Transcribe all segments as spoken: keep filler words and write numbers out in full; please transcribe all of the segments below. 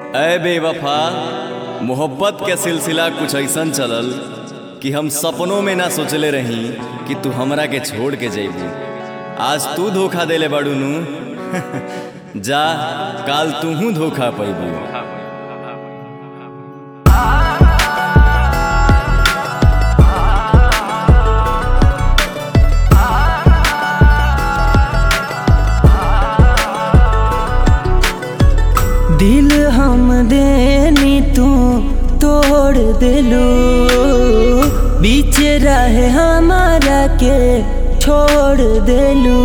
ऐ बेवफा, मोहब्बत के सिलसिला कुछ ऐसन चलल कि हम सपनों में ना सोचले रही कि तू हमरा के छोड़ के जइबू। आज तू धोखा देले बाड़ू नू जा काल तूहू धोखा पैबू। दिल हम देनी तू तोड़ दिलू, बीच रहे हमारा के छोड़ दिलू।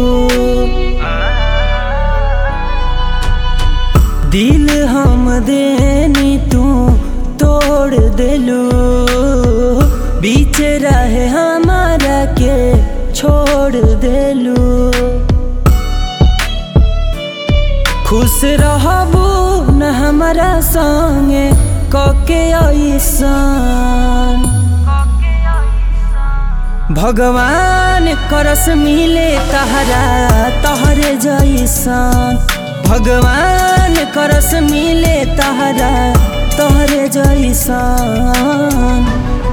दिल हम देनी तू तोड़ दिलू, बीच रहे हमारा के छोड़ दिलू। खुश रहबू न हमारा संगे कके ऐसान, भगवान करस मिले तहरा तहरे जैसान। भगवान करस मिले तहरा तहरे जैसान।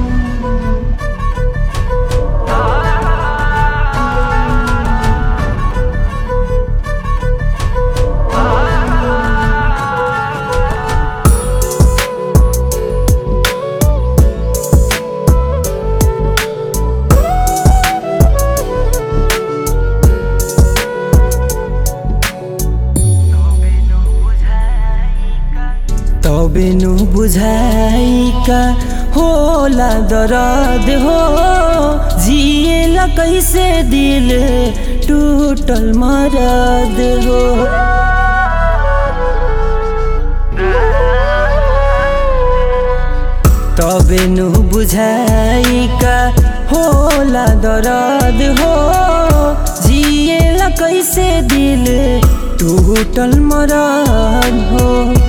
तबे नु बुझाई का होला दर्द हो, जिएला कैसे दिल टूटल मरद हो। तबे नु बुझाई का होला दर्द हो, जिएला कैसे दिल टूटल मरद हो।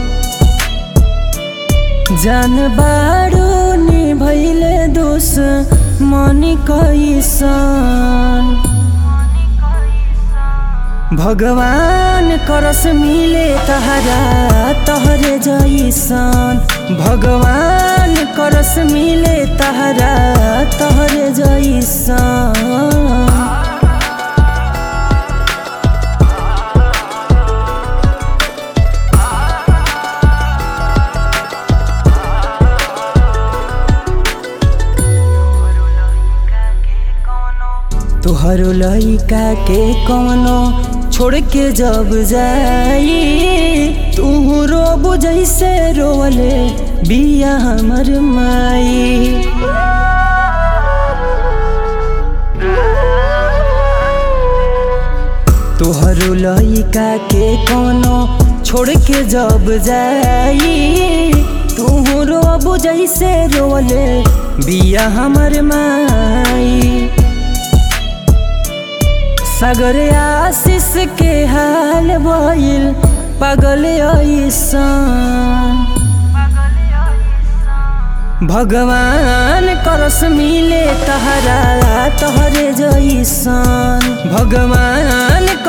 जान बारू नि भैले दुश्मनी कैसन, भगवान करस मिले तहरा तहरे जैसन। भगवान करस मिले तहरा तहरे जैसन। तोहरो लइका के कौनो छोड़ के जब जाई, तू रोबू जैसे रोले बिया हमर माई। तोहरो लइका के कौनो छोड़ के जब जाई, तू रोबू जैसे रोले बिया हमर माई। सागर आशीष के हाल भइल पागल ऐसन, भगवान करस मिले तहरा तहरे जैसन। भगवान